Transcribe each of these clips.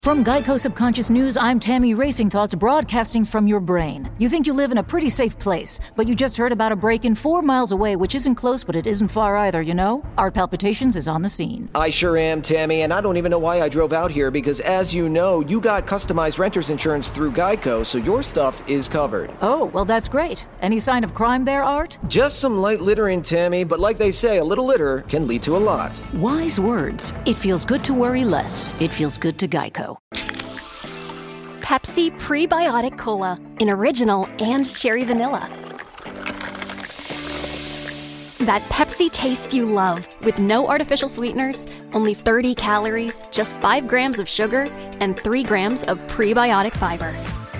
From Geico Subconscious News, I'm Tammy Racing Thoughts, broadcasting from your brain. You think you live in a pretty safe place, but you just heard about a break-in 4 miles away, which isn't close, but it isn't far either, you know? Art Palpitations is on the scene. I sure am, Tammy, and I don't even know why I drove out here, because as you know, you got customized renter's insurance through Geico, so your stuff is covered. Oh, well, that's great. Any sign of crime there, Art? Just some light littering, Tammy, but like they say, a little litter can lead to a lot. Wise words. It feels good to worry less. It feels good to Geico. Pepsi Prebiotic Cola in original and cherry vanilla. That Pepsi taste you love with no artificial sweeteners, only 30 calories, just 5 grams of sugar, and 3 grams of prebiotic fiber.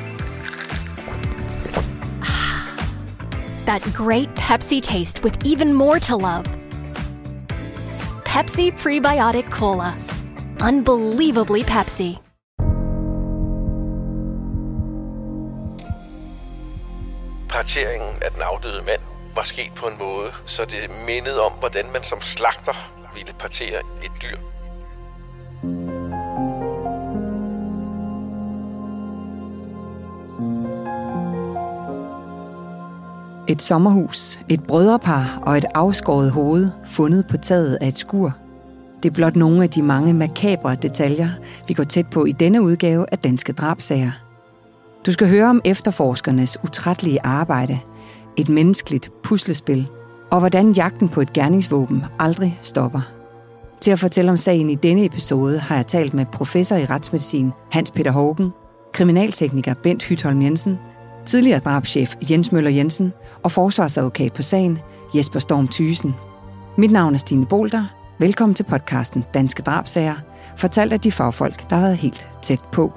That great Pepsi taste with even more to love. Pepsi Prebiotic Cola. Unbelievably Pepsi. Parteringen af den afdøde mand var sket på en måde, så det mindede om, hvordan man som slagter ville partere et dyr. Et sommerhus, et brødrepar og et afskåret hoved fundet på taget af et skur. Det er blot nogle af de mange makabre detaljer, vi går tæt på i denne udgave af Danske Drabsager. Du skal høre om efterforskernes utrættelige arbejde, et menneskeligt puslespil, og hvordan jagten på et gerningsvåben aldrig stopper. Til at fortælle om sagen i denne episode har jeg talt med professor i retsmedicin Hans Peter Haugen, kriminaltekniker Bent Hytholm Jensen, tidligere drabschef Jens Møller Jensen og forsvarsadvokat på sagen Jesper Storm Thyssen. Mit navn er Stine Bolter. Velkommen til podcasten Danske Drabsager, fortalt af de fagfolk, der har været helt tæt på.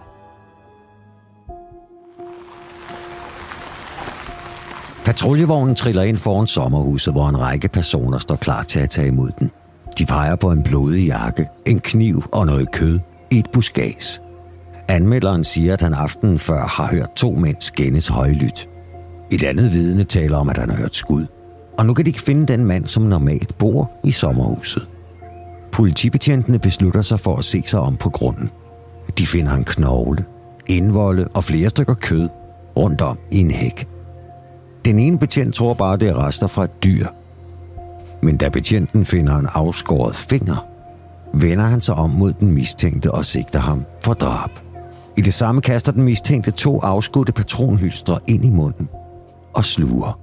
Patruljevognen triller ind foran sommerhuset, hvor en række personer står klar til at tage imod den. De peger på en blodig jakke, en kniv og noget kød i et buskads. Anmelderen siger, at han aftenen før har hørt 2 mænd skændes højlydt. Et andet vidne taler om, at han har hørt skud. Og nu kan de ikke finde den mand, som normalt bor i sommerhuset. Politibetjentene beslutter sig for at se sig om på grunden. De finder en knogle, indvolde og flere stykker kød rundt om i en hæk. Den ene betjent tror bare, det er rester fra et dyr. Men da betjenten finder en afskåret finger, vender han sig om mod den mistænkte og sigter ham for drab. I det samme kaster den mistænkte 2 afskudte patronhylstre ind i munden og sluger.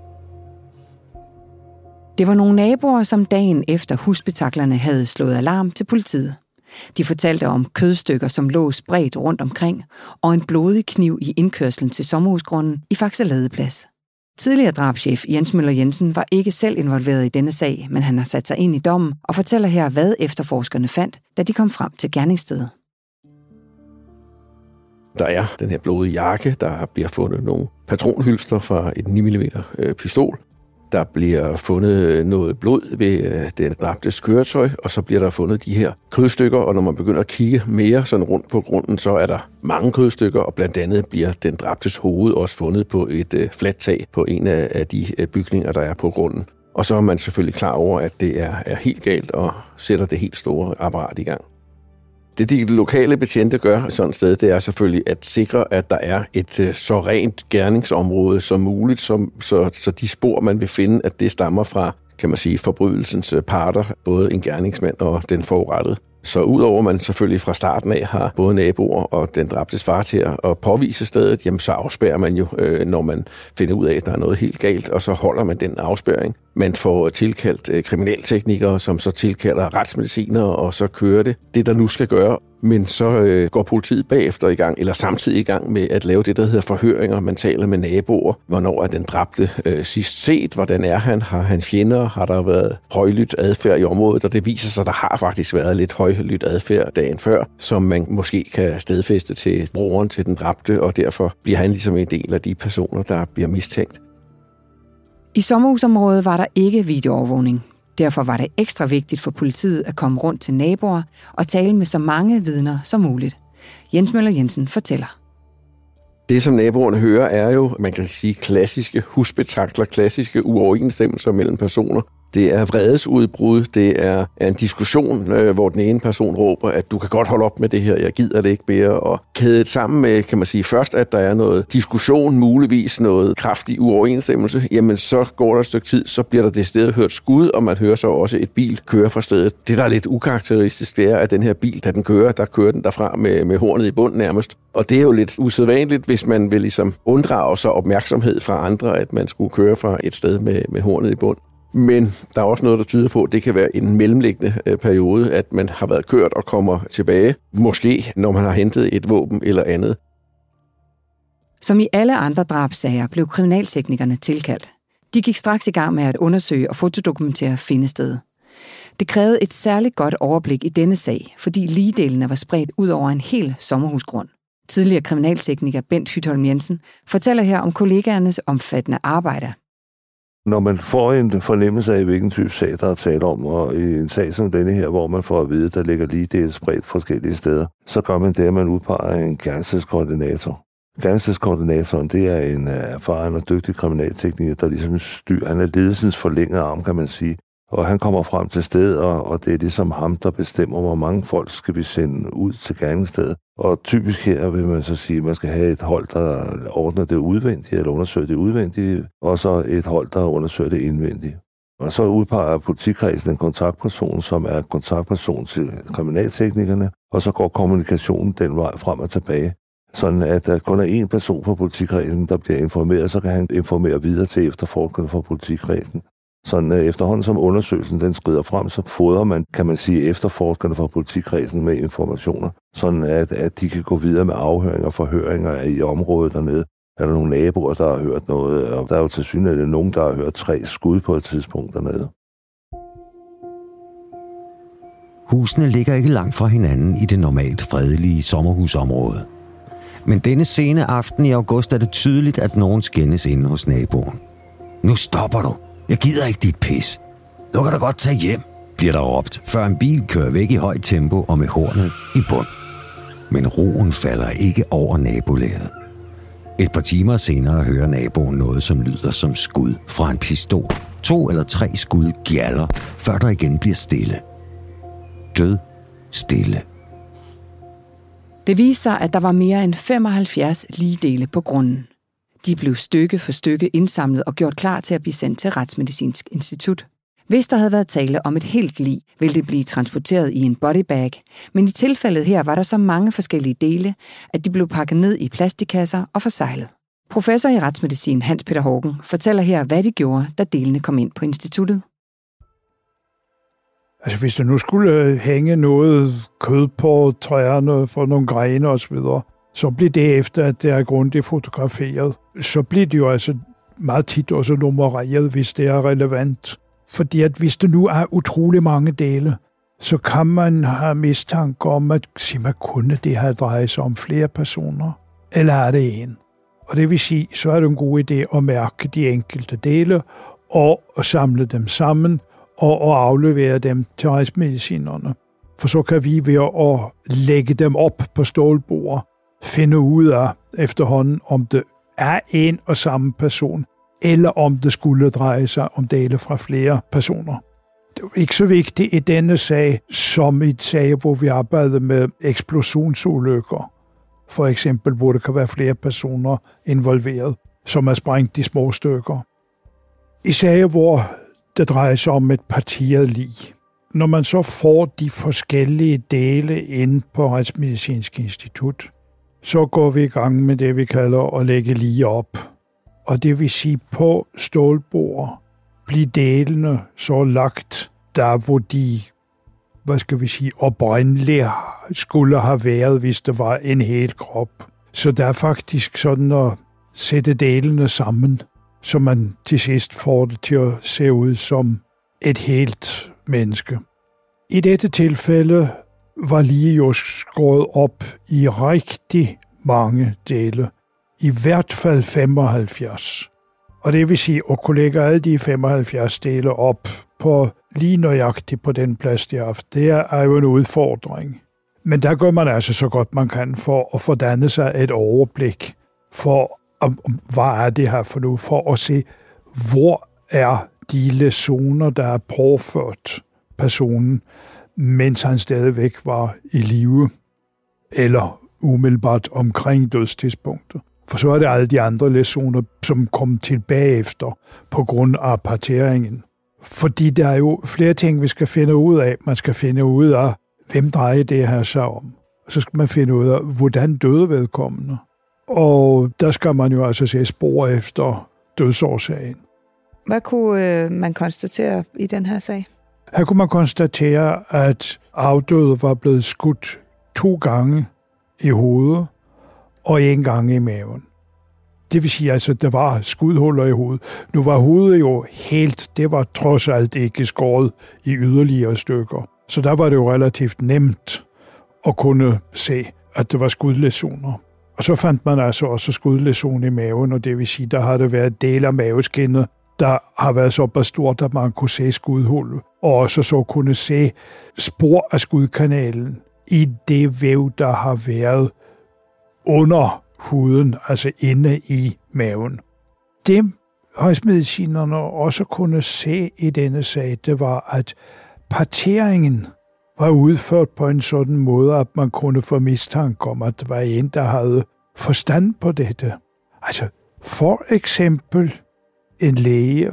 Det var nogle naboer, som dagen efter husbetaklerne havde slået alarm til politiet. De fortalte om kødstykker, som lå spredt rundt omkring, og en blodig kniv i indkørslen til sommerhusgrunden i Faxe Ladeplads. Tidligere drabschef Jens Møller Jensen var ikke selv involveret i denne sag, men han har sat sig ind i dommen og fortæller her, hvad efterforskerne fandt, da de kom frem til gerningsstedet. Der er den her blodige jakke, der bliver fundet nogle patronhylstre fra et 9 mm pistol. Der bliver fundet noget blod ved den dræbtes køretøj, og så bliver der fundet de her kødstykker, og når man begynder at kigge mere sådan rundt på grunden, så er der mange kødstykker, og blandt andet bliver den dræbtes hoved også fundet på et fladt tag på en af de bygninger, der er på grunden. Og så er man selvfølgelig klar over, at det er helt galt og sætter det helt store apparat i gang. Det de lokale betjente gør sådan et sted, det er selvfølgelig at sikre, at der er et så rent gerningsområde som muligt, så de spor, man vil finde, at det stammer fra, kan man sige, forbrydelsens parter, både en gerningsmand og den forurettede. Så udover man selvfølgelig fra starten af har både naboer og den dræbtes far til at påvise stedet, jamen så afspærrer man jo, når man finder ud af, at der er noget helt galt, og så holder man den afspærring. Man får tilkaldt kriminalteknikere, som så tilkalder retsmedicinere, og så kører det der nu skal gøre. Men så går politiet bagefter i gang, eller samtidig i gang med at lave det, der hedder forhøringer. Man taler med naboer. Hvornår er den dræbte sidst set? Hvordan er han? Har han fjender? Har der været højlydt adfærd i området? Og det viser sig, at der har faktisk været lidt højlydt adfærd dagen før, som man måske kan stedfæste til broren til den dræbte, og derfor bliver han ligesom en del af de personer, der bliver mistænkt. I sommerhusområdet var der ikke videoovervågning. Derfor var det ekstra vigtigt for politiet at komme rundt til naboer og tale med så mange vidner som muligt. Jens Møller Jensen fortæller. Det, som naboerne hører, er jo, man kan sige, klassiske husspektakler, klassiske uoverensstemmelser mellem personer. Det er vredesudbrud, det er en diskussion, hvor den ene person råber, at du kan godt holde op med det her, jeg gider det ikke mere, og kædet sammen med, kan man sige, først at der er noget diskussion, muligvis noget kraftig uoverensstemmelse, jamen så går der et stykke tid, så bliver der det sted hørt skud, og man hører så også et bil køre fra stedet. Det, der er lidt ukarakteristisk, det er, at den her bil, da den kører, der kører den derfra med hornet i bund nærmest. Og det er jo lidt usædvanligt, hvis man vil ligesom unddrage sig opmærksomhed fra andre, at man skulle køre fra et sted med hornet i bund. Men der er også noget, der tyder på, at det kan være en mellemliggende periode, at man har været kørt og kommer tilbage. Måske når man har hentet et våben eller andet. Som i alle andre drabssager blev kriminalteknikerne tilkaldt. De gik straks i gang med at undersøge og fotodokumentere findestedet. Det krævede et særligt godt overblik i denne sag, fordi ligdelene var spredt ud over en hel sommerhusgrund. Tidligere kriminaltekniker Bent Hytholm Jensen fortæller her om kollegaernes omfattende arbejde. Når man får en fornemmelse af, hvilken type sag, der er tale om, og i en sag som denne her, hvor man får at vide, at der ligger ligedele spredt forskellige steder, så gør man det, at man udpeger en gerningsstedskoordinator. Gerningsstedskoordinatoren, det er en erfaren og dygtig kriminaltekniker, der ligesom styrer. Han er ledelsens forlængede arm, kan man sige. Og han kommer frem til stedet, og det er ligesom ham, der bestemmer, hvor mange folk skal vi sende ud til gerningsstedet. Og typisk her vil man så sige, at man skal have et hold, der ordner det udvendige, eller undersøger det udvendige, og så et hold, der undersøger det indvendige. Og så udpeger politikredsen en kontaktperson, som er kontaktperson til kriminalteknikerne, og så går kommunikationen den vej frem og tilbage. Sådan at der kun er én person fra politikredsen, der bliver informeret, så kan han informere videre til efterforskerne fra politikredsen. Sådan efterhånden som undersøgelsen den skrider frem, så fodrer man, kan man sige, efterforskerne fra politikredsen med informationer, sådan at de kan gå videre med afhøringer og forhøringer i området dernede. Er der nogle naboer, der har hørt noget, og der er jo tilsyneladende nogen, der har hørt 3 skud på et tidspunkt dernede. Husene ligger ikke langt fra hinanden i det normalt fredelige sommerhusområde. Men denne sene aften i august er det tydeligt, at nogen skændes inde hos naboen. Nu stopper du! Jeg gider ikke dit pis. Du kan da godt tage hjem, bliver der råbt, før en bil kører væk i højt tempo og med hornet i bund. Men roen falder ikke over nabolaget. Et par timer senere hører naboen noget, som lyder som skud fra en pistol. 2 eller 3 skud gjalder, før der igen bliver stille. Død stille. Det viser sig, at der var mere end 75 ligedele på grunden. De blev stykke for stykke indsamlet og gjort klar til at blive sendt til Retsmedicinsk Institut. Hvis der havde været tale om et helt lig, ville det blive transporteret i en bodybag, men i tilfældet her var der så mange forskellige dele, at de blev pakket ned i plastikkasser og forseglet. Professor i retsmedicin Hans Peter Horgen fortæller her, hvad de gjorde, da delene kom ind på instituttet. Altså hvis der nu skulle hænge noget kød på træerne for nogle grene osv., så bliver det efter, at det er grundigt fotograferet. Så bliver det jo altså meget tit også nummereret, hvis det er relevant. Fordi at hvis der nu er utrolig mange dele, så kan man have mistanke om, at man kunne det her dreje sig om flere personer, eller er det en? Og det vil sige, så er det en god idé at mærke de enkelte dele, og samle dem sammen, og aflevere dem til retsmedicinerne. For så kan vi ved at lægge dem op på stålbord, finde ud af efterhånden, om det er en og samme person, eller om det skulle dreje sig om dele fra flere personer. Det er ikke så vigtigt i denne sag, som i et sag, hvor vi arbejder med eksplosionsulykker. For eksempel, hvor der kan være flere personer involveret, som er sprængt i små stykker. I sager, hvor det drejer sig om et parteret lig. Når man så får de forskellige dele ind på Retsmedicinsk Institut, så går vi i gang med det, vi kalder at lægge lige op. Og det vil sige, på stålbord bliver delene så lagt der, hvor de, oprindeligt skulle have været, hvis det var en hel krop. Så der er faktisk sådan at sætte delene sammen, så man til sidst får det til at se ud som et helt menneske. I dette tilfælde var lige jo skåret op i rigtig mange dele. I hvert fald 75. Og det vil sige, at kunne lægge alle de 75 dele op på lige nøjagtigt på den plads, de har haft, det er jo en udfordring. Men der gør man altså så godt man kan for at fordanne sig et overblik for, hvad er det her for nu, for at se, hvor er de læsioner, der er påført personen, mens han stadigvæk var i live, eller umiddelbart omkring dødstidspunktet. For så er det alle de andre læsioner, som kom tilbage efter på grund af parteringen. Fordi der er jo flere ting, vi skal finde ud af. Man skal finde ud af, hvem drejer det her sig om. Og så skal man finde ud af, hvordan døde vedkommende. Og der skal man jo altså se spor efter dødsårsagen. Hvad kunne man konstatere i den her sag? Her kunne man konstatere, at afdøde var blevet skudt 2 gange i hovedet og 1 gang i maven. Det vil sige, altså, der var skudhuller i hovedet. Nu var hovedet jo helt, det var trods alt ikke skåret i yderligere stykker. Så der var det jo relativt nemt at kunne se, at det var skudlæsioner. Og så fandt man altså også skudlæsion i maven, og det vil sige, der har det været del af maveskinnet, der har været så stort, at man kunne se skudhullet, og også så kunne se spor af skudkanalen i det væv, der har været under huden, altså inde i maven. Det retsmedicinerne også kunne se i denne sag, det var, at parteringen var udført på en sådan måde, at man kunne få mistanke om, at det var en, der havde forstand på dette. Altså, for eksempel en læge,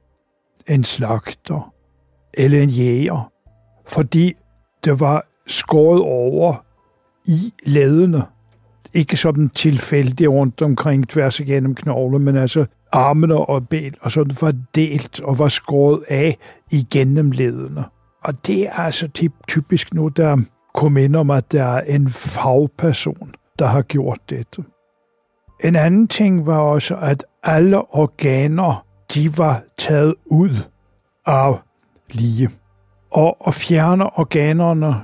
en slagter eller en jæger, fordi det var skåret over i ledene. Ikke sådan tilfældigt rundt omkring tværs igennem knogler, men altså armene og ben, og sådan var delt og var skåret af igennem ledene. Og det er altså typisk nu, der kom ind om, at der er en fagperson, der har gjort dette. En anden ting var også, at alle organer, de var taget ud af lige. Og at fjerne organerne,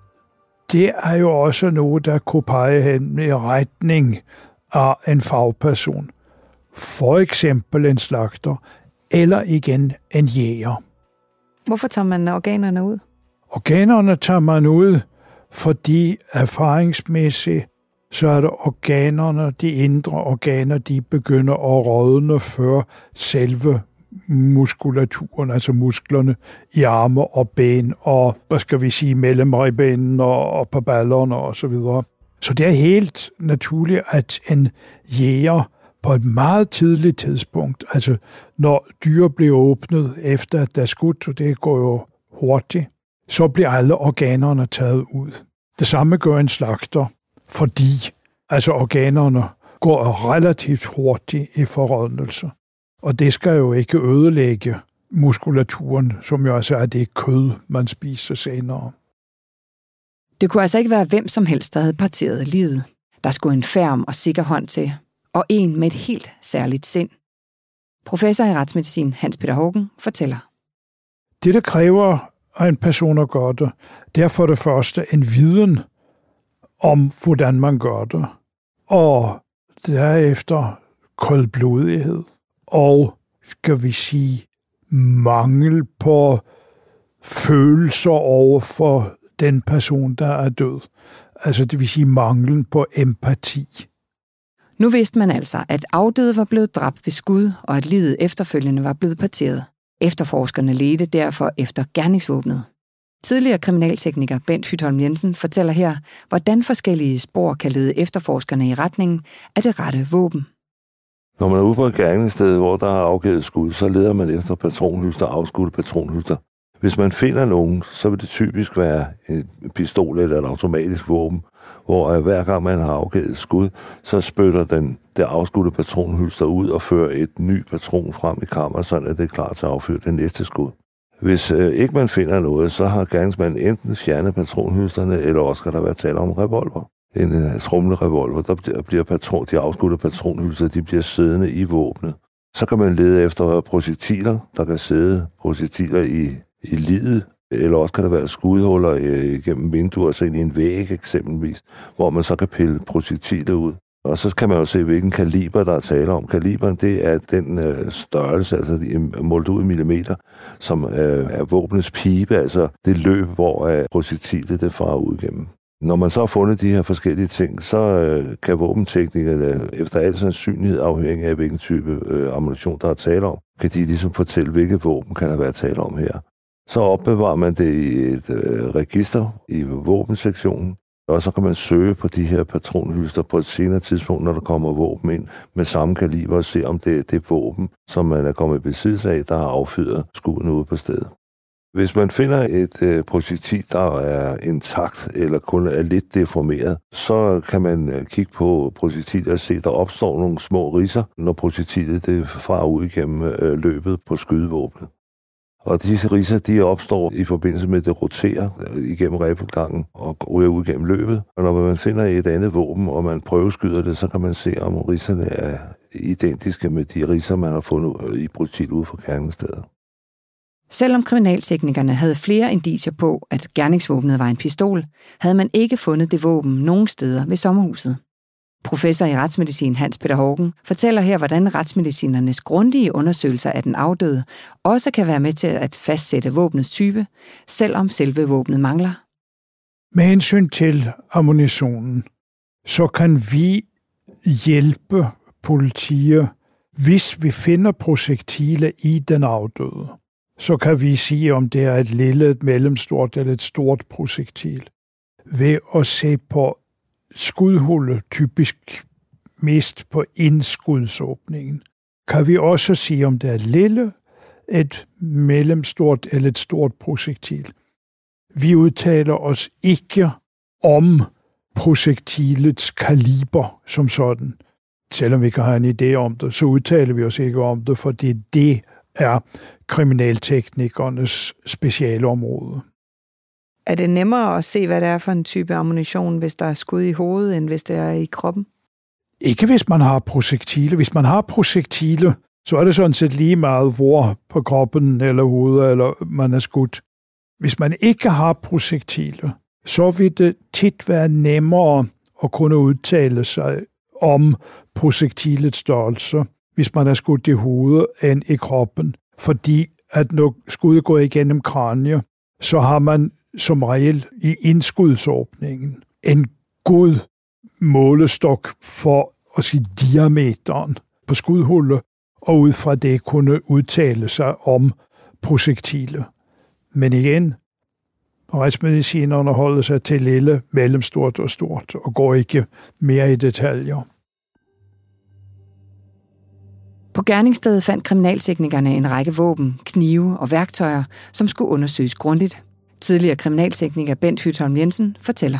det er jo også noget, der kunne pege hen i retning af en fagperson. For eksempel en slagter, eller igen en jæger. Hvorfor tager man organerne ud? Organerne tager man ud, fordi erfaringsmæssigt, så er det organerne, de indre organer, de begynder at rådne før selve muskulaturen, altså musklerne i arme og ben, og hvad skal vi sige, mellem ribbenene og på ballerne og så videre. Så det er helt naturligt, at en jæger på et meget tidligt tidspunkt, altså når dyr bliver åbnet efter at der er skudt, og det går jo hurtigt, så bliver alle organerne taget ud. Det samme gør en slagter, fordi altså organerne går relativt hurtigt i forrådnelse. Og det skal jo ikke ødelægge muskulaturen, som jo altså er det kød, man spiser senere. Det kunne altså ikke være hvem som helst, der havde parteret livet. Der skulle en ferm og sikker hånd til, og en med et helt særligt sind. Professor i retsmedicin Hans Peter Haugen fortæller. Det, der kræver af en person at gøre det er for det første en viden om, hvordan man gør det, og derefter koldblodighed, og skal vi sige mangel på følelser over for den person, der er død. Altså det vil sige manglen på empati. Nu vidste man altså, at afdøde var blevet dræbt ved skud, og at livet efterfølgende var blevet parteret. Efterforskerne ledte derfor efter gerningsvåbnet. Tidligere kriminaltekniker Bent Hytholm Jensen fortæller her, hvordan forskellige spor kan lede efterforskerne i retningen af det rette våben. Når man er ude på et gerningssted, hvor der er afgivet skud, så leder man efter patronhylster, afskudte patronhylster. Hvis man finder nogen, så vil det typisk være en pistol eller et automatisk våben, hvor hver gang man har afgivet skud, så spytter det afskudte patronhylster ud og fører et ny patron frem i kammeret, så er det klar til at affyre det næste skud. Hvis ikke man finder noget, så har gerningsmanden enten fjernet patronhylsterne, eller også skal der være tale om revolver. En tromlet revolver, der bliver de afskudte patronhylster, de bliver siddende i våbnet. Så kan man lede efter projektiler, der kan sidde projektiler i lidet, eller også kan der være skudhuller igennem vinduer, så ind i en væg eksempelvis, hvor man så kan pille projektiler ud. Og så kan man jo se, hvilken kaliber, der er tale om. Kaliberen, det er den størrelse, altså målt ud i millimeter, som er våbnets pibe, altså det løb, hvor projektilet det farer ud igennem. Når man så har fundet de her forskellige ting, så kan våbenteknikerne efter al sandsynlighed, afhængig af hvilken type ammunition, der er tale om, kan de ligesom fortælle, hvilke våben kan der være tale om her. Så opbevarer man det i et register i våbensektionen, og så kan man søge på de her patronhylster på et senere tidspunkt, når der kommer våben ind med samme kaliber, og se om det er det våben, som man er kommet i besiddelse af, der har affyret skuddene ude på stedet. Hvis man finder et projektil, der er intakt eller kun er lidt deformeret, så kan man kigge på projektilet og se, at der opstår nogle små ridser, når projektilet det farer ud igennem løbet på skydevåbnet. Og disse ridser, de opstår i forbindelse med, at det roterer igennem riffelgangen og ryger ud igennem løbet. Og når man finder et andet våben, og man prøveskyder det, så kan man se, om ridserne er identiske med de ridser, man har fundet i projektilet ude for gerningsstedet. Selvom kriminalteknikerne havde flere indicier på, at gerningsvåbnet var en pistol, havde man ikke fundet det våben nogen steder ved sommerhuset. Professor i retsmedicin Hans Peter Haugen fortæller her, hvordan retsmedicinernes grundige undersøgelser af den afdøde også kan være med til at fastsætte våbnets type, selvom selve våbnet mangler. Med hensyn til ammunitionen, så kan vi hjælpe politiet, hvis vi finder projektiler i den afdøde. Så kan vi sige, om det er et lille, et mellemstort eller et stort projektil. Ved at se på skudhullet, typisk mest på indskudsåbningen, kan vi også sige, om det er et lille, et mellemstort eller et stort projektil. Vi udtaler os ikke om projektilets kaliber som sådan. Selvom vi kan have en idé om det, så udtaler vi os ikke om det, fordi det er kriminalteknikernes specialområde. Er det nemmere at se, hvad det er for en type ammunition, hvis der er skud i hovedet, end hvis det er i kroppen? Ikke hvis man har projektiler. Hvis man har projektiler, så er det sådan set lige meget, hvor på kroppen eller hovedet eller man er skudt. Hvis man ikke har projektiler, så vil det tit være nemmere at kunne udtale sig om projektilets størrelse, hvis man er skudt i hovedet end i kroppen. Fordi at når skuddet går igennem kranie, så har man som regel i indskudsåbningen en god målestok for at sige diameteren på skudhullet, og ud fra det kunne udtale sig om projektiler. Men igen, retsmedicinerne holder sig til lille, mellemstort og stort, og går ikke mere i detaljer. På gerningsstedet fandt kriminalteknikerne en række våben, knive og værktøjer, som skulle undersøges grundigt. Tidligere kriminaltekniker Bent Hytholm Jensen fortæller.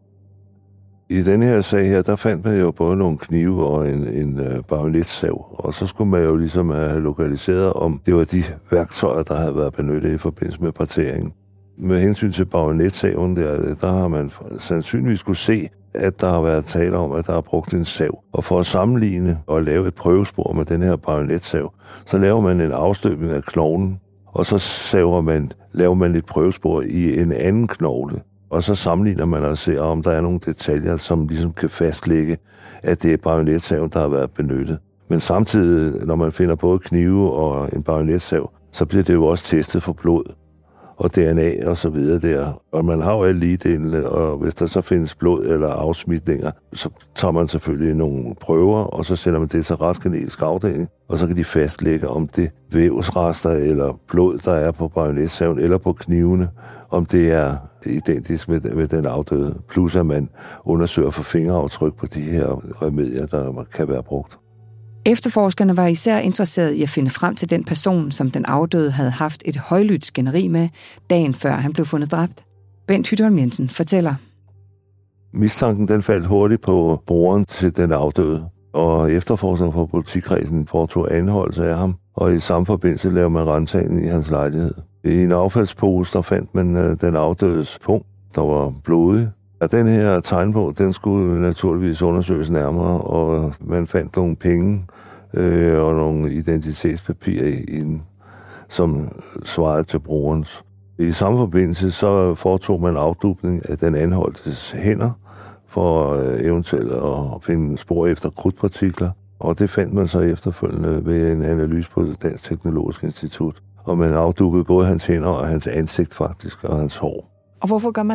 I denne her sag her, der fandt man jo både nogle knive og en bajonetsav, og så skulle man jo ligesom have lokaliseret, om det var de værktøjer, der havde været benyttet i forbindelse med parteringen. Med hensyn til bajonetsaven der har man sandsynligvis kunne se, at der har været tale om, at der er brugt en sav. Og for at sammenligne og lave et prøvespor med den her bajonetsav, så laver man en afstøbning af knoglen, og så laver man et prøvespor i en anden knogle. Og så sammenligner man og ser, om der er nogle detaljer, som ligesom kan fastlægge, at det er bajonetsaven, der har været benyttet. Men samtidig, når man finder både knive og en bajonetsav, så bliver det jo også testet for blod og DNA og så videre der. Og man har jo alle ligedelene, og hvis der så findes blod eller afsmitninger, så tager man selvfølgelig nogle prøver, og så sender man det til retsgenetisk afdeling, og så kan de fastlægge, om det vævsrester eller blod, der er på bajonetsaven eller på knivene, om det er identisk med den afdøde. Plus at man undersøger for fingeraftryk på de her remedier, der kan være brugt. Efterforskerne var især interesseret i at finde frem til den person, som den afdøde havde haft et højlydt skænderi med, dagen før han blev fundet dræbt. Bent Hytholm Jensen fortæller. Mistanken den faldt hurtigt på broren til den afdøde, og efterforskerne fra politikredsen foretog anholdelse af ham, og i samme forbindelse lavede man ransagning i hans lejlighed. I en affaldspose, der fandt man den afdødes punkt, der var blodig. Og den her tegnbog, den skulle naturligvis undersøges nærmere, og man fandt nogle penge og nogle identitetspapirer i den, som svarede til brorens. I samme forbindelse så foretog man afdubning af den anholdtes hænder, for eventuelt at finde spor efter krudtpartikler, og det fandt man så efterfølgende ved en analyse på Dansk Teknologisk Institut. Og man afdubbede både hans hænder og hans ansigt faktisk, og hans hår. Og hvorfor gør man det?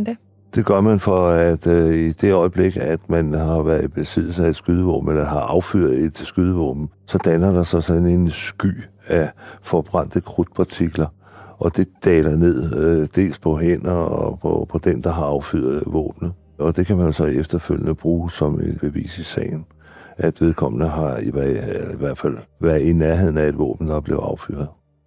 Det gør man for, at i det øjeblik, at man har været i besiddelse af et skydevåben, eller har affyret et skydevåben, så danner der så sådan en sky af forbrændte krudtpartikler, og det daler ned dels på hænder og på den, der har affyret våbnet. Og det kan man så efterfølgende bruge som et bevis i sagen, at vedkommende har i hvert fald været i nærheden af et våben, der blev affyret.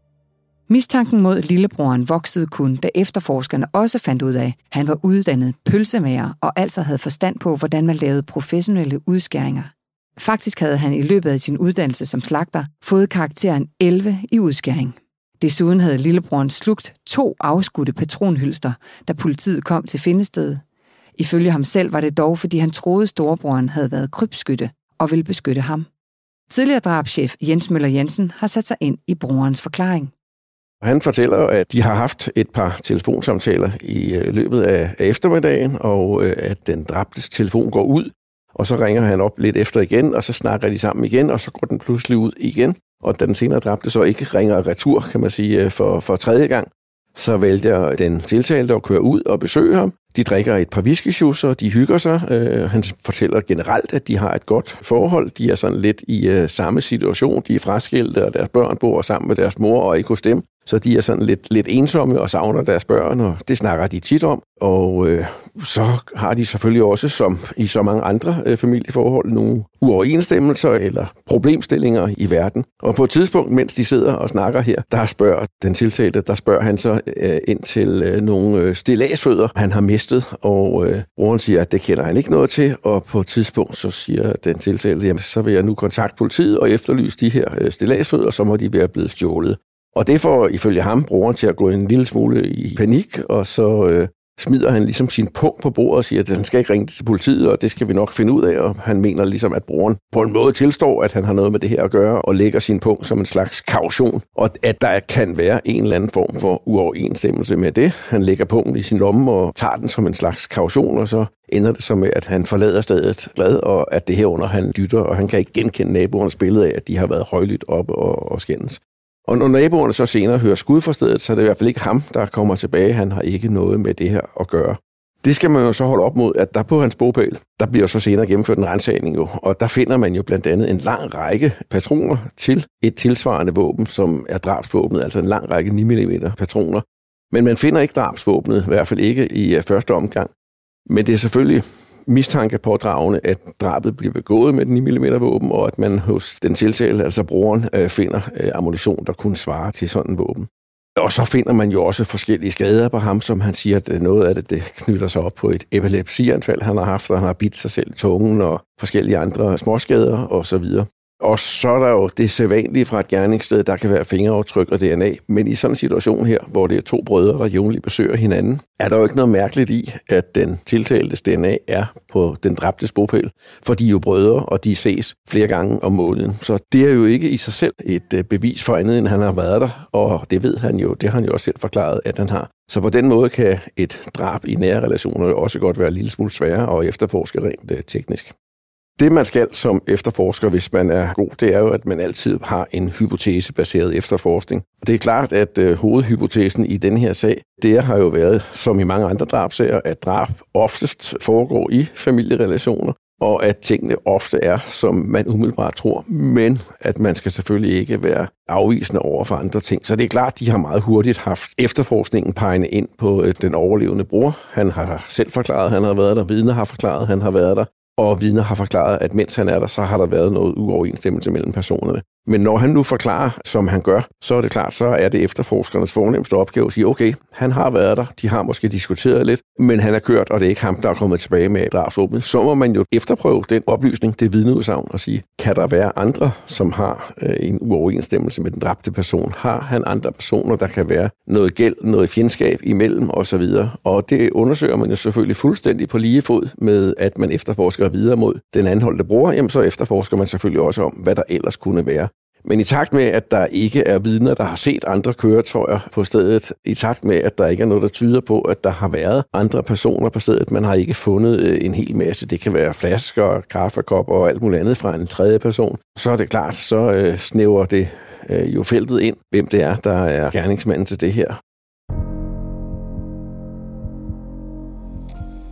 Mistanken mod lillebroren voksede kun, da efterforskerne også fandt ud af, at han var uddannet pølsemager og altså havde forstand på, hvordan man lavede professionelle udskæringer. Faktisk havde han i løbet af sin uddannelse som slagter fået karakteren 11 i udskæring. Desuden havde lillebroren slugt 2 afskudte patronhylster, da politiet kom til findestedet. Ifølge ham selv var det dog, fordi han troede, storebroren havde været krybskytte og ville beskytte ham. Tidligere drabschef Jens Møller Jensen har sat sig ind i brorens forklaring. Han fortæller, at de har haft et par telefonsamtaler i løbet af eftermiddagen, og at den dræbtes telefon går ud, og så ringer han op lidt efter igen, og så snakker de sammen igen, og så går den pludselig ud igen. Og da den senere dræbte så ikke ringer retur, kan man sige, for tredje gang, så vælger den tiltalte at køre ud og besøge ham. De drikker et par whiskyshoes, og de hygger sig. Han fortæller generelt, at de har et godt forhold. De er sådan lidt i samme situation. De er fraskilte, og deres børn bor sammen med deres mor og ikke hos dem. Så de er sådan lidt ensomme og savner deres børn, og det snakker de tit om. Og så har de selvfølgelig også, som i så mange andre familieforhold, nogle uoverensstemmelser eller problemstillinger i verden. Og på et tidspunkt, mens de sidder og snakker her, der spørger den tiltalte, han så ind til nogle stilladsfødder, han har mistet, og broren siger, at det kender han ikke noget til, og på et tidspunkt så siger den tiltalte, jamen så vil jeg nu kontakte politiet og efterlyse de her stilladsfødder, så må de være blevet stjålet. Og det får ifølge ham broren til at gå en lille smule i panik, og så smider han ligesom sin pung på bordet og siger, at han skal ikke ringe til politiet, og det skal vi nok finde ud af. Og han mener ligesom, at broren på en måde tilstår, at han har noget med det her at gøre, og lægger sin pung som en slags kaution, og at der kan være en eller anden form for uoverensstemmelse med det. Han lægger pungen i sin lomme og tager den som en slags kaution, og så ender det så med, at han forlader stedet glad, og at det herunder han dytter, og han kan ikke genkende naboernes billede af, at de har været højlydt op og skændes. Og når naboerne så senere hører skud fra stedet, så er det i hvert fald ikke ham, der kommer tilbage. Han har ikke noget med det her at gøre. Det skal man jo så holde op mod, at der på hans bopæl, der bliver så senere gennemført en ransagning jo, og der finder man jo blandt andet en lang række patroner til et tilsvarende våben, som er drabsvåbnet, altså en lang række 9mm patroner. Men man finder ikke drabsvåbnet, i hvert fald ikke i første omgang. Men det er selvfølgelig mistankepådragende, at drabet bliver begået med den 9mm våben, og at man hos den tiltalte, altså broren, finder ammunition, der kunne svare til sådan en våben. Og så finder man jo også forskellige skader på ham, som han siger, at noget af det knytter sig op på et epilepsianfald, han har haft, og han har bidt sig selv i tungen, og forskellige andre småskader osv. Og så er der jo det sædvanlige fra et gerningssted, der kan være fingeraftryk og DNA. Men i sådan en situation her, hvor det er 2 brødre, der jævnligt besøger hinanden, er der jo ikke noget mærkeligt i, at den tiltaltes DNA er på den dræbtes bopæl. For de er jo brødre, og de ses flere gange om måneden. Så det er jo ikke i sig selv et bevis for andet, end han har været der. Og det ved han jo, det har han jo også selv forklaret, at han har. Så på den måde kan et drab i nære relationer jo også godt være en lille smule sværere at efterforske rent teknisk. Det, man skal som efterforsker, hvis man er god, det er jo, at man altid har en hypotesebaseret efterforskning. Det er klart, at hovedhypotesen i den her sag, det har jo været, som i mange andre drabsager, at drab oftest foregår i familierelationer, og at tingene ofte er, som man umiddelbart tror, men at man skal selvfølgelig ikke være afvisende over for andre ting. Så det er klart, at de har meget hurtigt haft efterforskningen pegende ind på den overlevende bror. Han har selv forklaret, at han har været der, vidner har forklaret, at han har været der. Og vidner har forklaret, at mens han er der, så har der været noget uoverensstemmelse mellem personerne. Men når han nu forklarer, som han gør, så er det klart, så er det efterforskernes fornemmeste opgave at sige, okay, han har været der, de har måske diskuteret lidt, men han er kørt, og det er ikke ham, der er kommet tilbage med drabsvåbnet. Så må man jo efterprøve den oplysning, det vidneudsagn, og sige, kan der være andre, som har en uoverensstemmelse med den dræbte person? Har han andre personer, der kan være noget gæld, noget fjendskab imellem osv.? Og det undersøger man jo selvfølgelig fuldstændig på lige fod med, at man efterforsker videre mod den anholdte bror, jamen så efterforsker man selvfølgelig også om, hvad der ellers kunne være. Men i takt med, at der ikke er vidner, der har set andre køretøjer på stedet, i takt med, at der ikke er noget, der tyder på, at der har været andre personer på stedet, man har ikke fundet en hel masse, det kan være flasker, kaffekopper og alt muligt andet fra en tredje person, så er det klart, så snæver det jo feltet ind, hvem det er, der er gerningsmanden til det her.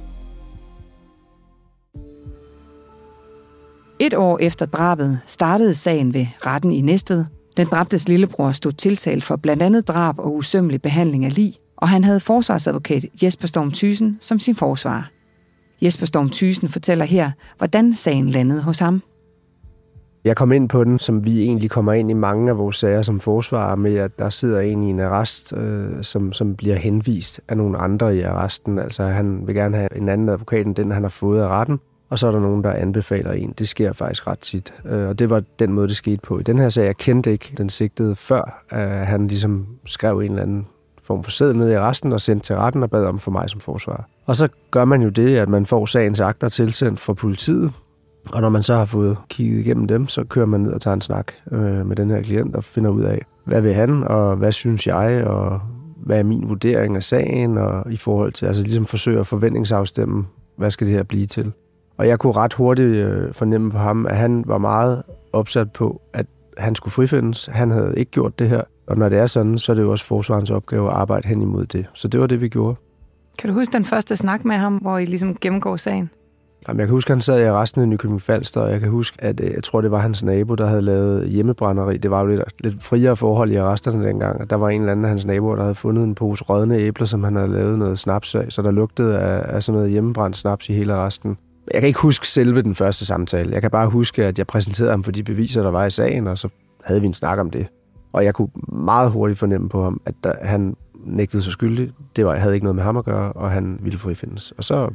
Et år efter drabet startede sagen ved retten i Næstved. Den dræbtes lillebror stod tiltalt for blandt andet drab og usømmelig behandling af lig, og han havde forsvarsadvokat Jesper Storm Thyssen som sin forsvarer. Jesper Storm Thyssen fortæller her, hvordan sagen landede hos ham. Jeg kom ind på den, som vi egentlig kommer ind i mange af vores sager som forsvarer, med at der sidder en i en arrest, som bliver henvist af nogle andre i arresten. Altså han vil gerne have en anden advokat end den, han har fået af retten, og så er der nogen, der anbefaler en. Det sker faktisk ret tit, og det var den måde, det skete på. I den her sag, jeg kendte ikke den sigtede før, han ligesom skrev en eller anden form for seddel ned i arresten og sendte til retten og bad om for mig som forsvarer. Og så gør man jo det, at man får sagens akter tilsendt fra politiet, og når man så har fået kigget igennem dem, så kører man ned og tager en snak med den her klient og finder ud af, hvad vil han, og hvad synes jeg, og hvad er min vurdering af sagen, og i forhold til, altså ligesom forsøge at forventningsafstemme, hvad skal det her blive til. Og jeg kunne ret hurtigt fornemme på ham, at han var meget opsat på, at han skulle frifindes. Han havde ikke gjort det her, og når det er sådan, så er det jo også forsvarens opgave at arbejde hen imod det. Så det var det, vi gjorde. Kan du huske den første snak med ham, hvor I ligesom gennemgår sagen? Jamen, jeg kan huske, at han sad i arresten i Nykøbing Falster, og jeg kan huske, at jeg tror, det var hans nabo, der havde lavet hjemmebrænderi. Det var jo lidt friere forhold i arresterne dengang, og der var en eller anden af hans naboer, der havde fundet en pose rådne æbler, som han havde lavet noget snaps af, så der lugtede af sådan noget hjemmebrændt snaps i hele arresten. Jeg kan ikke huske selve den første samtale. Jeg kan bare huske, at jeg præsenterede ham for de beviser, der var i sagen, og så havde vi en snak om det. Og jeg kunne meget hurtigt fornemme på ham, at han nægtede sig skyldig. Havde ikke noget med ham at gøre, og han ville frifindes. Og så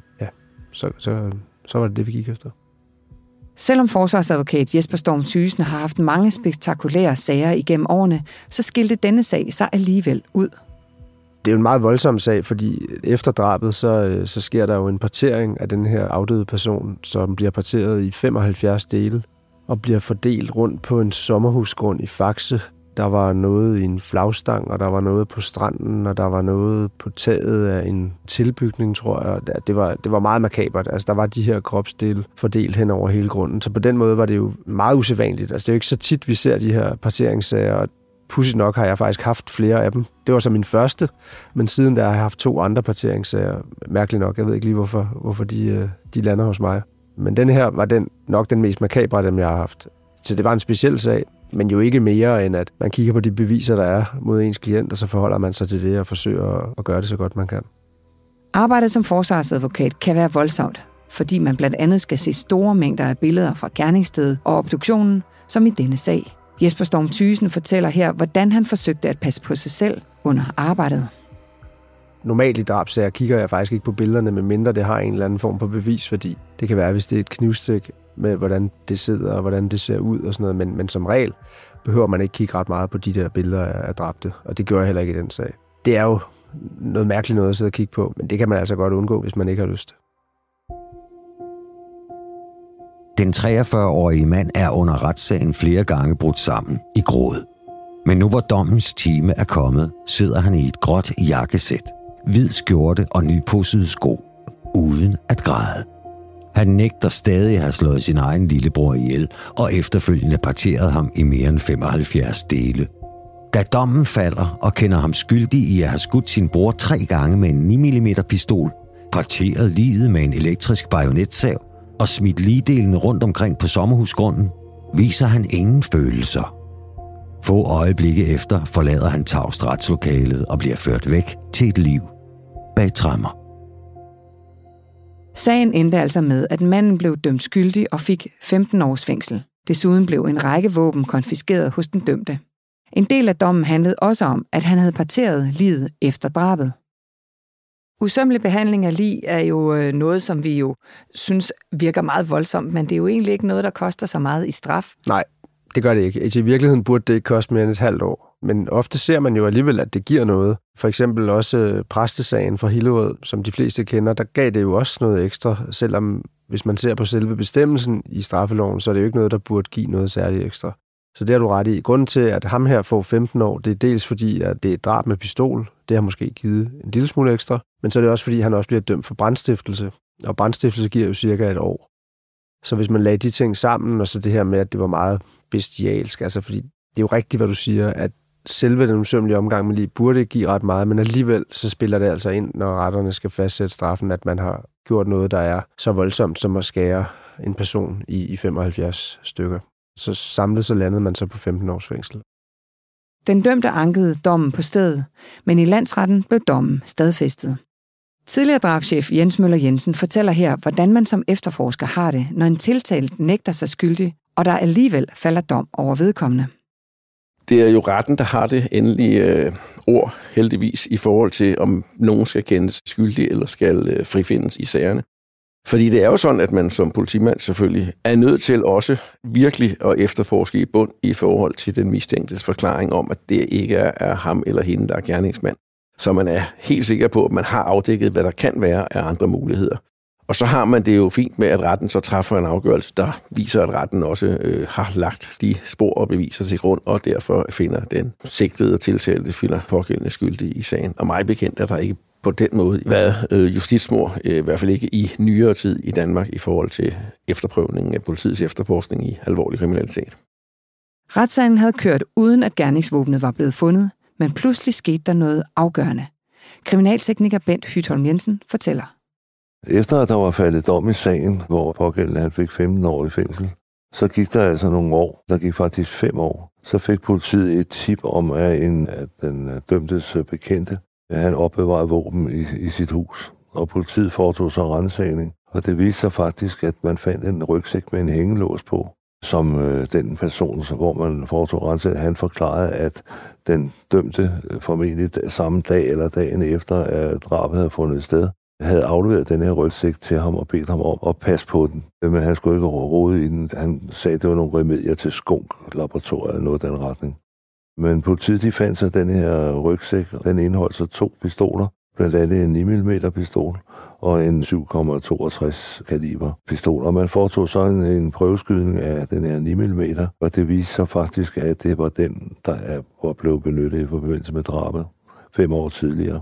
var det, vi gik efter. Selvom forsvarsadvokat Jesper Storm Thyssen har haft mange spektakulære sager igennem årene, så skilte denne sag sig alligevel ud. Det er jo en meget voldsom sag, fordi efter drabet, så sker der jo en partering af den her afdøde person, som bliver parteret i 75 dele og bliver fordelt rundt på en sommerhusgrund i Faxe. Der var noget i en flagstang, og der var noget på stranden, og der var noget på taget af en tilbygning, tror jeg. Det var meget makabert. Altså, der var de her kropsdele fordelt hen over hele grunden. Så på den måde var det jo meget usædvanligt. Altså, det er jo ikke så tit, vi ser de her parteringssager, og pudsigt nok har jeg faktisk haft flere af dem. Det var så min første, men siden der har jeg haft 2 andre parteringssager. Mærkeligt nok, jeg ved ikke lige, hvorfor de lander hos mig. Men den her var nok den mest makabre af dem, jeg har haft. Så det var en speciel sag, men jo ikke mere end at man kigger på de beviser, der er mod ens klient, og så forholder man sig til det og forsøger at gøre det så godt man kan. Arbejdet som forsvarsadvokat kan være voldsomt, fordi man blandt andet skal se store mængder af billeder fra gerningsstedet og obduktionen, som i denne sag. Jesper Storm Thyssen fortæller her, hvordan han forsøgte at passe på sig selv under arbejdet. Normalt i drabsager kigger jeg faktisk ikke på billederne, medmindre det har en eller anden form for bevisværdi. Det kan være, hvis det er et knivstik med, hvordan det sidder og hvordan det ser ud og sådan noget. Men som regel behøver man ikke kigge ret meget på de der billeder af dræbte, og det gør jeg heller ikke i den sag. Det er jo noget mærkeligt noget at sidde og kigge på, men det kan man altså godt undgå, hvis man ikke har lyst. Den 43-årige mand er under retssagen flere gange brudt sammen i gråd. Men nu hvor dommens time er kommet, sidder han i et gråt jakkesæt, hvid skjorte og nypudsede sko, uden at græde. Han nægter stadig at have slået sin egen lillebror ihjel, og efterfølgende parteret ham i mere end 75 dele. Da dommen falder og kender ham skyldig i at have skudt sin bror 3 gange med en 9mm pistol, parteret liget med en elektrisk bajonetsav og smidt ligdelene rundt omkring på sommerhusgrunden, viser han ingen følelser. Få øjeblikke efter forlader han tavst retslokalet og bliver ført væk til et liv bag tremmer. Sagen endte altså med, at manden blev dømt skyldig og fik 15 års fængsel. Desuden blev en række våben konfiskeret hos den dømte. En del af dommen handlede også om, at han havde parteret liget efter drabet. Usømmelig behandling af lig er jo noget, som vi jo synes virker meget voldsomt, men det er jo egentlig ikke noget, der koster så meget i straf. Nej, det gør det ikke. I virkeligheden burde det ikke koste mere end et halvt år. Men ofte ser man jo alligevel, at det giver noget. For eksempel også præstesagen fra Hillerød, som de fleste kender, der gav det jo også noget ekstra, selvom hvis man ser på selve bestemmelsen i straffeloven, så er det jo ikke noget, der burde give noget særligt ekstra. Så det har du ret i. Grunden til, at ham her får 15 år, det er dels fordi, at det er et drab med pistol. Det har måske givet en lille smule ekstra. Men så er det også fordi, han også bliver dømt for brandstiftelse. Og brandstiftelse giver jo cirka et år. Så hvis man lagde de ting sammen, og så det her med, at det var meget bestialsk, altså fordi det er jo rigtigt, hvad du siger, at selve den usømmelige omgang med lig burde give ret meget, men alligevel så spiller det altså ind, når retterne skal fastsætte straffen, at man har gjort noget, der er så voldsomt som at skære en person i 75 stykker. Så samlet så landede man så på 15 års fængsel. Den dømte ankede dommen på stedet, men i landsretten blev dommen stadfæstet. Tidligere drabschef Jens Møller Jensen fortæller her, hvordan man som efterforsker har det, når en tiltalt nægter sig skyldig, og der alligevel falder dom over vedkommende. Det er jo retten, der har det endelige ord, heldigvis, i forhold til, om nogen skal kendes skyldig eller skal frifindes i sagerne. Fordi det er jo sådan, at man som politimand selvfølgelig er nødt til også virkelig at efterforske i bund i forhold til den mistænktes forklaring om, at det ikke er ham eller hende, der er gerningsmand. Så man er helt sikker på, at man har afdækket, hvad der kan være af andre muligheder. Og så har man det jo fint med, at retten så træffer en afgørelse, der viser, at retten også har lagt de spor og beviser til grund, og derfor finder den sigtede og tiltalte finder pågældende skyldige i sagen. Og mig bekendt er der ikke på den måde været justitsmord, i hvert fald ikke i nyere tid i Danmark, i forhold til efterprøvningen af politiets efterforskning i alvorlig kriminalitet. Retssagen havde kørt uden, at gerningsvåbnet var blevet fundet, men pludselig skete der noget afgørende. Kriminaltekniker Bent Hytholm Jensen fortæller. Efter at der var faldet dom i sagen, hvor pågældende han fik 15 år i fængsel, så gik der altså nogle år. Der gik faktisk 5 år. Så fik politiet et tip om, at den dømtes bekendte, han opbevarede våben i sit hus. Og politiet foretog så ransagning. Og det viste sig faktisk, at man fandt en rygsæk med en hængelås på, som den person, hvor man foretog ransagning, han forklarede, at den dømte formentlig samme dag eller dagen efter, at drabet havde fundet sted, havde afleveret den her rygsæk til ham og bedt ham om at passe på den. Men han skulle ikke rode i den. Han sagde, at det var nogle remedier til skunk-laboratoriet eller noget af den retning. Men politiet de fandt sig den her rygsæk, den indeholdt så 2 pistoler, blandt andet en 9mm pistol og en 7,62 kaliber pistol. Og man foretog så en prøveskydning af den her 9mm, og det viste sig faktisk, at det var den, der var blevet benyttet i forbindelse med drabet 5 år tidligere.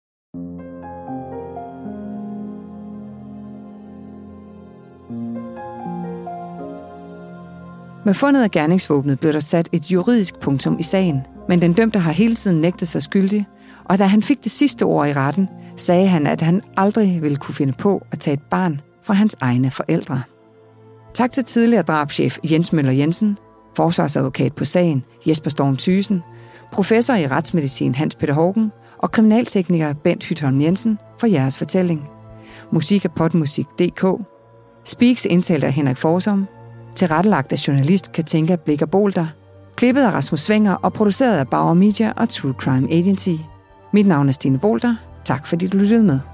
Med fundet af gerningsvåbnet blev der sat et juridisk punktum i sagen, men den dømte har hele tiden nægtet sig skyldig, og da han fik det sidste ord i retten, sagde han, at han aldrig ville kunne finde på at tage et barn fra hans egne forældre. Tak til tidligere drabschef Jens Møller Jensen, forsvarsadvokat på sagen Jesper Storm Thyssen, professor i retsmedicin Hans Peter Haugen og kriminaltekniker Bent Hytholm Jensen for jeres fortælling. Musik af Podmusik.dk. Speaks indtalt af Henrik Forsom. Tilrettelagt af journalist Katinka Blikker Bolter. Klippet af Rasmus Swenger og produceret af Bauer Media og True Crime Agency. Mit navn er Stine Bolter. Tak fordi du lyttede med.